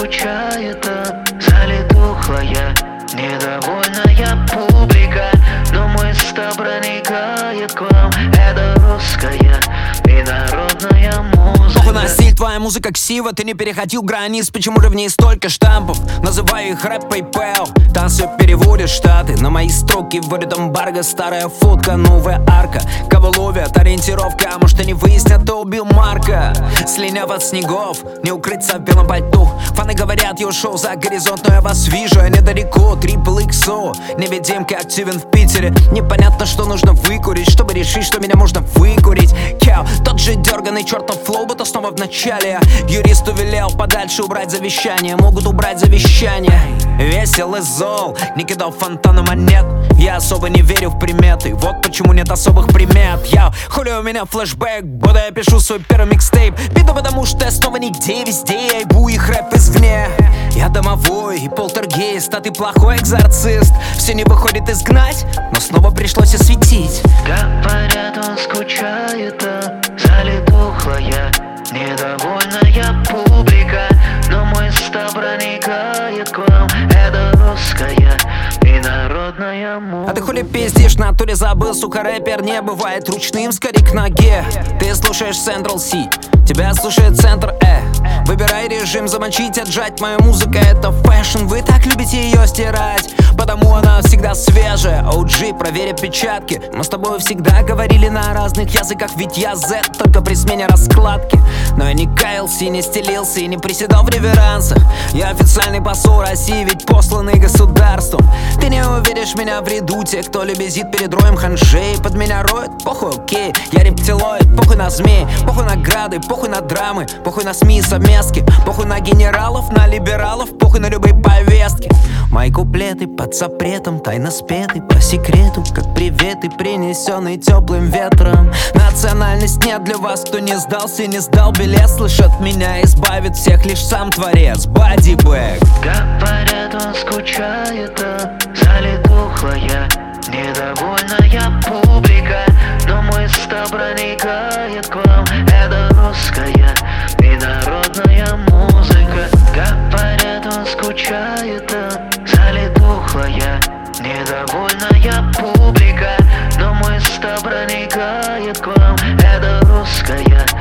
скучает, залитухлая, недовольная публика. Но мысль проникает к вам. Это русская и народная музыка. Похуй на стиль, твоя музыка ксива. Ты не переходил границ, почему же в ней столько штампов? Называю их рэп PayPal. Там все переводят штаты. На мои строки вводят эмбарго. Старая фотка, новая арка. Кого ловят, ориентировка. А может они выяснят, кто убил Марка. Слиняв от снегов, не укрыться в белом пальто. Фаны говорят, я ушел за горизонт, но я вас вижу, я недалеко. XXO, невидимка активен в Питере. Непонятно, что нужно выкурить, чтобы решить, что меня можно выкурить. Кяу, тот же дерганый чертов флоу, будто снова в начале. Юристу велел подальше убрать завещание. Могут убрать завещание. Весел и зол, не кидал фонтаны монет. Я особо не верю в приметы, вот почему нет особых примет. Я хули у меня флешбэк, будто я пишу свой первый микстейп. Биду потому, что я снова нигде, везде я ебу их рэп извне. Я домовой и полтергейст, а ты плохой экзорцист. Все не выходит изгнать, но снова пришлось осветить. Говорят, он скучает, залитухлая, недовольная публика. Но мысль проникает к вам. Это русская и народная музыка. А ты хули пиздишь, в натуре забыл, сука, рэпер не бывает ручным, скорее к ноге. Ты слушаешь Central C, тебя слушает Центр Выбирай режим, замочить, отжать. Моя музыка это фэшн, вы так любите ее стирать, потому она всегда свежая. OG, проверь отпечатки. Мы с тобой всегда говорили на разных языках, ведь я Z, только при смене раскладки. Но я не каялся и не стелился, и не приседал в реверансах. Я официальный посол России, ведь посланный государством. Ты не увидишь меня в ряду тех, кто лебезит перед роем ханжей. Под меня роют, похуй, окей, я рептилоид. Похуй на змей, похуй на грады, похуй на драмы, похуй на СМИ и совместки, похуй на генералов, на либералов, похуй на любые повестки. Мои куплеты под запретом, тайно спеты по секрету, как приветы, принесенные теплым ветром. Национальность нет для вас, кто не сдался и не сдал билет. Слышат меня, избавит всех лишь сам творец. Бодибэк. Говорят, он скучает, залитухлая, недовольная публика. Но мысль проникает к вам. Это русская и народная музыка. Говорят, он скучает, залитухлая, недовольная публика. Но мысль проникает к вам. Это русская